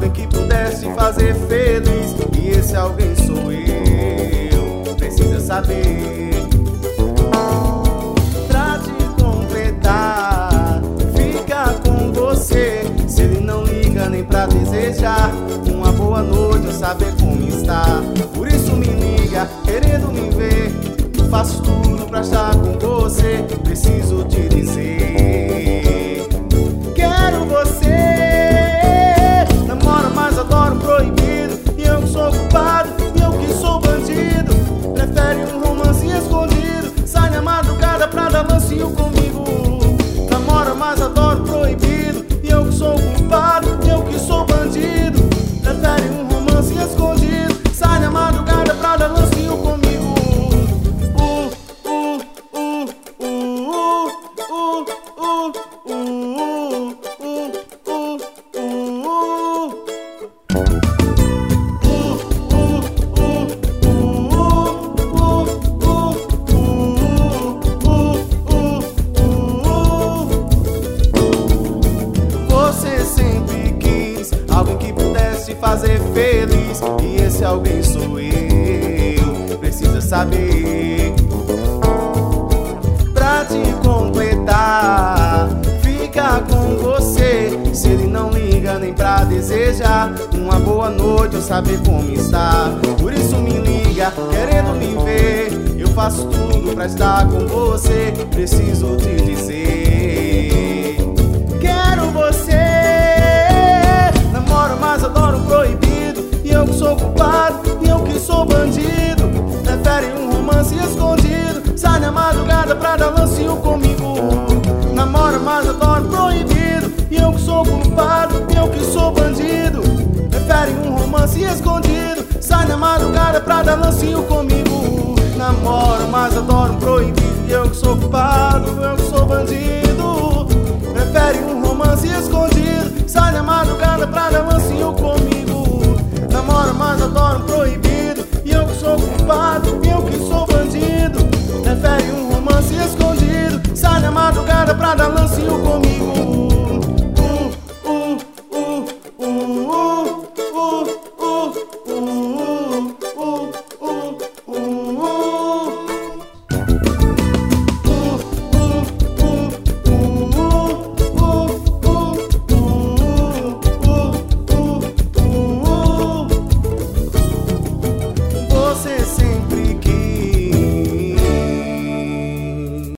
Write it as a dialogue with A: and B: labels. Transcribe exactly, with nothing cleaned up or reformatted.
A: alguém que pudesse fazer feliz, e esse alguém sou eu. Precisa saber. Pra te completar, fica com você. Se ele não liga nem pra desejar uma boa noite ou saber como está, por isso me liga, querendo me ver. Faço tudo pra estar com você. Preciso te dizer: quero você. Namoro, mas adoro proibido, e eu que sou culpado, e eu que sou bandido. Prefere um romance escondido, sai na madrugada pra dar lancinho comigo. Namoro, mas adoro proibido, e eu que sou culpado, e eu que sou bandido. Prefere um romance escondido, sai na madrugada pra dar lancinho comigo. Alguém que pudesse fazer feliz, e esse alguém sou eu. Precisa saber. Pra te completar, fica com você. Se ele não liga nem pra desejar uma boa noite ou saber como está, por isso me liga, querendo me ver. Eu faço tudo pra estar com você. Preciso te dizer: quero você. Namoro, mas adoro proibido, e eu que sou culpado, e eu que sou bandido. Prefere um romance escondido, sai na madrugada pra dar lancinho comigo. Namoro, mas adoro proibido, e eu que sou culpado, e eu que sou bandido. Prefere um romance escondido, sai na madrugada pra dar lancinho comigo. Namoro, mas adoro proibido, e eu que sou culpado, eu que sou bandido.